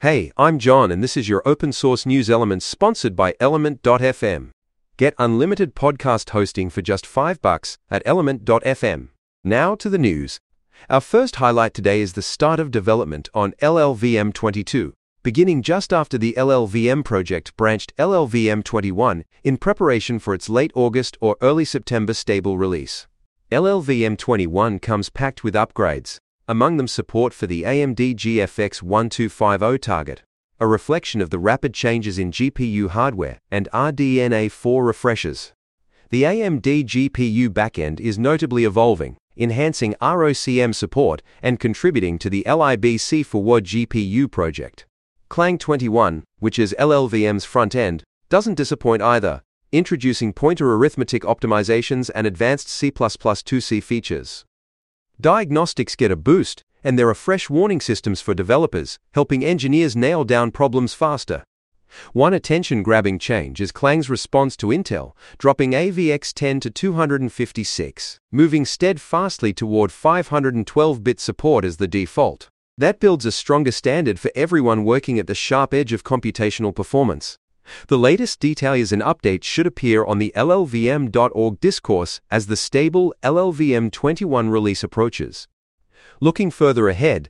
Hey, I'm John and this is your open source news Elements sponsored by Element.fm. Get unlimited podcast hosting for just $5 at Element.fm. Now to the news. Our first highlight today is the start of development on LLVM22, beginning just after the LLVM project branched LLVM21 in preparation for its late August or early September stable release. LLVM21 comes packed with upgrades, among them support for the AMD GFX 1250 target, a reflection of the rapid changes in GPU hardware and RDNA 4 refreshes. The AMD GPU backend is notably evolving, enhancing ROCm support and contributing to the LIBC Forward GPU project. Clang 21, which is LLVM's front end, doesn't disappoint either, introducing pointer arithmetic optimizations and advanced C++2C features. Diagnostics get a boost, and there are fresh warning systems for developers, helping engineers nail down problems faster. One attention-grabbing change is Clang's response to Intel, dropping AVX10 to 256, moving steadfastly toward 512-bit support as the default. That builds a stronger standard for everyone working at the sharp edge of computational performance. The latest details and updates should appear on the LLVM.org discourse as the stable LLVM21 release approaches. Looking further ahead,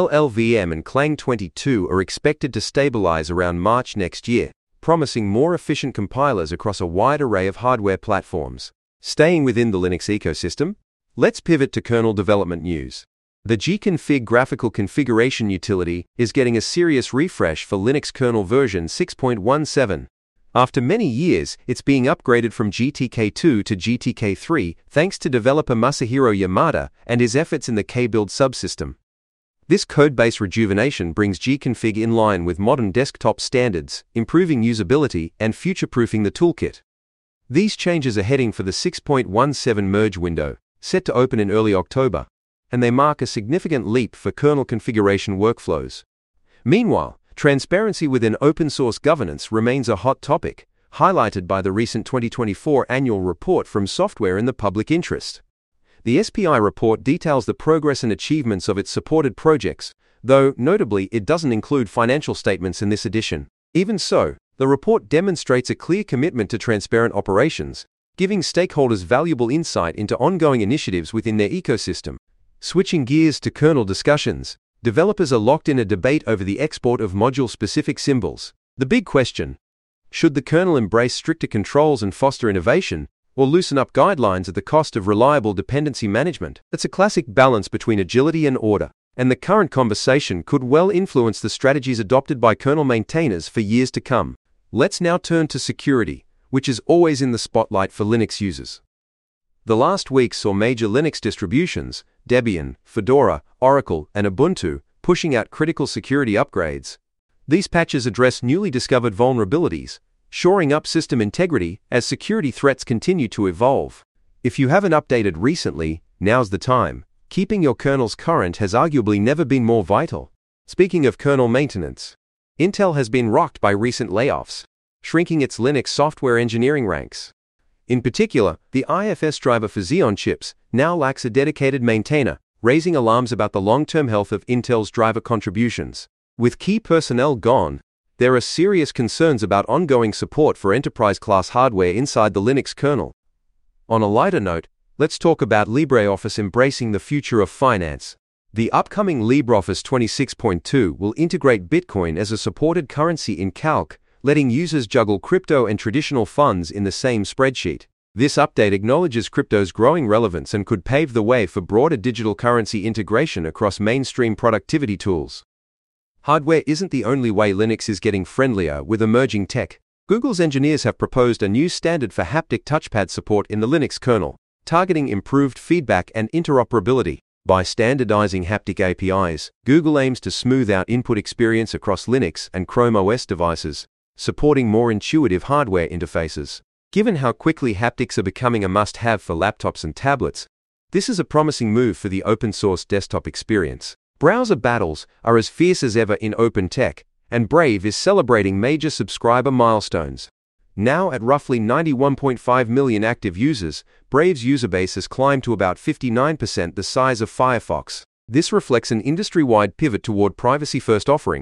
LLVM and Clang 22 are expected to stabilize around March next year, promising more efficient compilers across a wide array of hardware platforms. Staying within the Linux ecosystem, let's pivot to kernel development news. The gconfig graphical configuration utility is getting a serious refresh for Linux kernel version 6.17. After many years, it's being upgraded from GTK2 to GTK3 thanks to developer Masahiro Yamada and his efforts in the Kbuild subsystem. This codebase rejuvenation brings gconfig in line with modern desktop standards, improving usability and future-proofing the toolkit. These changes are heading for the 6.17 merge window, set to open in early October, and they mark a significant leap for kernel configuration workflows. Meanwhile, transparency within open-source governance remains a hot topic, highlighted by the recent 2024 annual report from Software in the Public Interest. The SPI report details the progress and achievements of its supported projects, though, notably, it doesn't include financial statements in this edition. Even so, the report demonstrates a clear commitment to transparent operations, giving stakeholders valuable insight into ongoing initiatives within their ecosystem. Switching gears to kernel discussions, developers are locked in a debate over the export of module-specific symbols. The big question: should the kernel embrace stricter controls and foster innovation, or loosen up guidelines at the cost of reliable dependency management? It's a classic balance between agility and order, and the current conversation could well influence the strategies adopted by kernel maintainers for years to come. Let's now turn to security, which is always in the spotlight for Linux users. The last week saw major Linux distributions, Debian, Fedora, Oracle, and Ubuntu, pushing out critical security upgrades. These patches address newly discovered vulnerabilities, shoring up system integrity as security threats continue to evolve. If you haven't updated recently, now's the time. Keeping your kernels current has arguably never been more vital. Speaking of kernel maintenance, Intel has been rocked by recent layoffs, shrinking its Linux software engineering ranks. In particular, the IFS driver for Xeon chips now lacks a dedicated maintainer, raising alarms about the long-term health of Intel's driver contributions. With key personnel gone, there are serious concerns about ongoing support for enterprise-class hardware inside the Linux kernel. On a lighter note, let's talk about LibreOffice embracing the future of finance. The upcoming LibreOffice 26.2 will integrate Bitcoin as a supported currency in Calc, letting users juggle crypto and traditional funds in the same spreadsheet. This update acknowledges crypto's growing relevance and could pave the way for broader digital currency integration across mainstream productivity tools. Hardware isn't the only way Linux is getting friendlier with emerging tech. Google's engineers have proposed a new standard for haptic touchpad support in the Linux kernel, targeting improved feedback and interoperability. By standardizing haptic APIs, Google aims to smooth out input experience across Linux and Chrome OS devices, supporting more intuitive hardware interfaces. Given how quickly haptics are becoming a must-have for laptops and tablets, this is a promising move for the open-source desktop experience. Browser battles are as fierce as ever in open tech, and Brave is celebrating major subscriber milestones. Now at roughly 91.5 million active users, Brave's user base has climbed to about 59% the size of Firefox. This reflects an industry-wide pivot toward privacy-first offerings,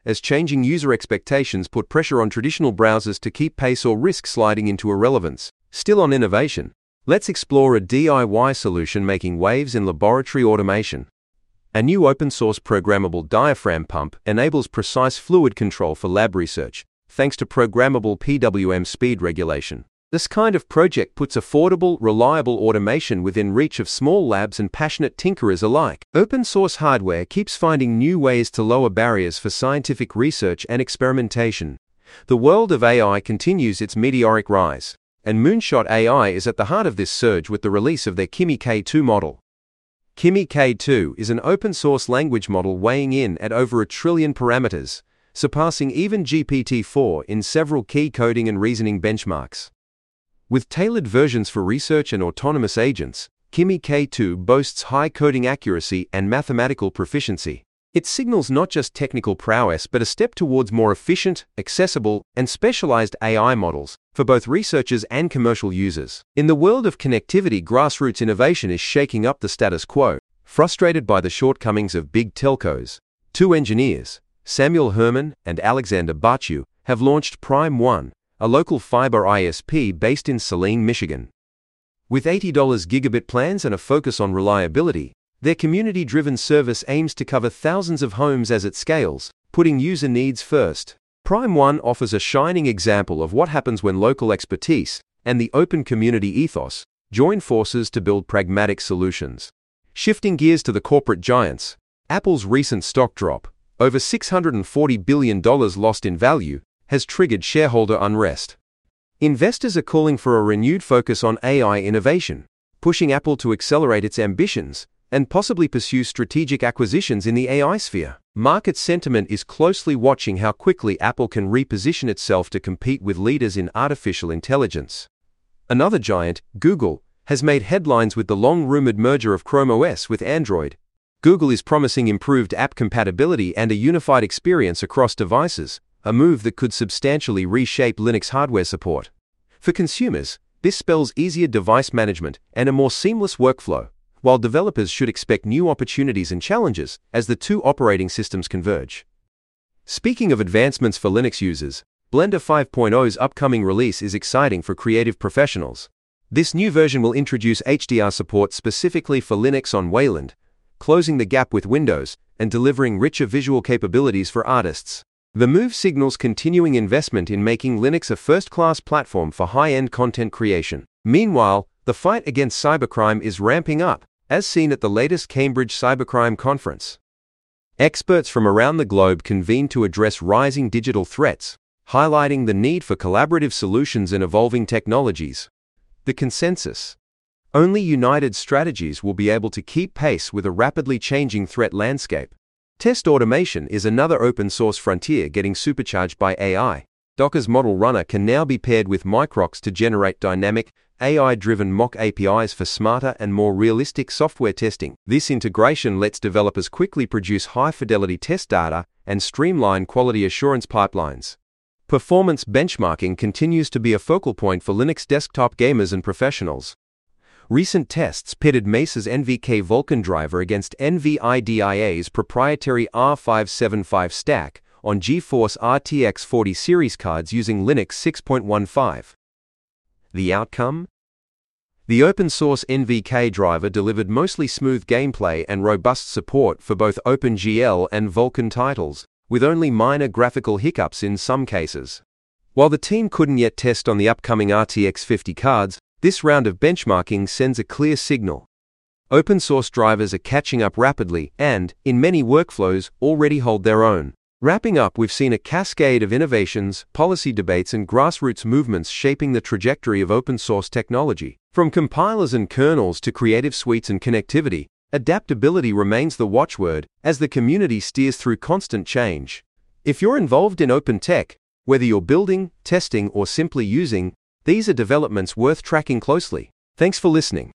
as changing user expectations put pressure on traditional browsers to keep pace or risk sliding into irrelevance. Still on innovation, let's explore a DIY solution making waves in laboratory automation. A new open-source programmable diaphragm pump enables precise fluid control for lab research, thanks to programmable PWM speed regulation. This kind of project puts affordable, reliable automation within reach of small labs and passionate tinkerers alike. Open-source hardware keeps finding new ways to lower barriers for scientific research and experimentation. The world of AI continues its meteoric rise, and Moonshot AI is at the heart of this surge with the release of their Kimi K2 model. Kimi K2 is an open-source language model weighing in at over 1 trillion parameters, surpassing even GPT-4 in several key coding and reasoning benchmarks. With tailored versions for research and autonomous agents, Kimi K2 boasts high coding accuracy and mathematical proficiency. It signals not just technical prowess but a step towards more efficient, accessible, and specialized AI models for both researchers and commercial users. In the world of connectivity, grassroots innovation is shaking up the status quo. Frustrated by the shortcomings of big telcos, two engineers, Samuel Herman and Alexander Bachu, have launched Prime One, a local fiber ISP based in Saline, Michigan. With $80 gigabit plans and a focus on reliability, their community-driven service aims to cover thousands of homes as it scales, putting user needs first. Prime One offers a shining example of what happens when local expertise and the open community ethos join forces to build pragmatic solutions. Shifting gears to the corporate giants, Apple's recent stock drop, over $640 billion lost in value, has triggered shareholder unrest. Investors are calling for a renewed focus on AI innovation, pushing Apple to accelerate its ambitions and possibly pursue strategic acquisitions in the AI sphere. Market sentiment is closely watching how quickly Apple can reposition itself to compete with leaders in artificial intelligence. Another giant, Google, has made headlines with the long-rumored merger of Chrome OS with Android. Google is promising improved app compatibility and a unified experience across devices, a move that could substantially reshape Linux hardware support. For consumers, this spells easier device management and a more seamless workflow, while developers should expect new opportunities and challenges as the two operating systems converge. Speaking of advancements for Linux users, Blender 5.0's upcoming release is exciting for creative professionals. This new version will introduce HDR support specifically for Linux on Wayland, closing the gap with Windows and delivering richer visual capabilities for artists. The move signals continuing investment in making Linux a first-class platform for high-end content creation. Meanwhile, the fight against cybercrime is ramping up, as seen at the latest Cambridge Cybercrime Conference. Experts from around the globe convened to address rising digital threats, highlighting the need for collaborative solutions and evolving technologies. The consensus: only united strategies will be able to keep pace with a rapidly changing threat landscape. Test automation is another open-source frontier getting supercharged by AI. Docker's Model Runner can now be paired with Microx to generate dynamic, AI-driven mock APIs for smarter and more realistic software testing. This integration lets developers quickly produce high-fidelity test data and streamline quality assurance pipelines. Performance benchmarking continues to be a focal point for Linux desktop gamers and professionals. Recent tests pitted Mesa's NVK Vulkan driver against NVIDIA's proprietary R575 stack on GeForce RTX 40 series cards using Linux 6.15. The outcome? The open-source NVK driver delivered mostly smooth gameplay and robust support for both OpenGL and Vulkan titles, with only minor graphical hiccups in some cases. While the team couldn't yet test on the upcoming RTX 50 cards, this round of benchmarking sends a clear signal. Open-source drivers are catching up rapidly and, in many workflows, already hold their own. Wrapping up, we've seen a cascade of innovations, policy debates, and grassroots movements shaping the trajectory of open-source technology. From compilers and kernels to creative suites and connectivity, adaptability remains the watchword as the community steers through constant change. If you're involved in open tech, whether you're building, testing, or simply using, these are developments worth tracking closely. Thanks for listening.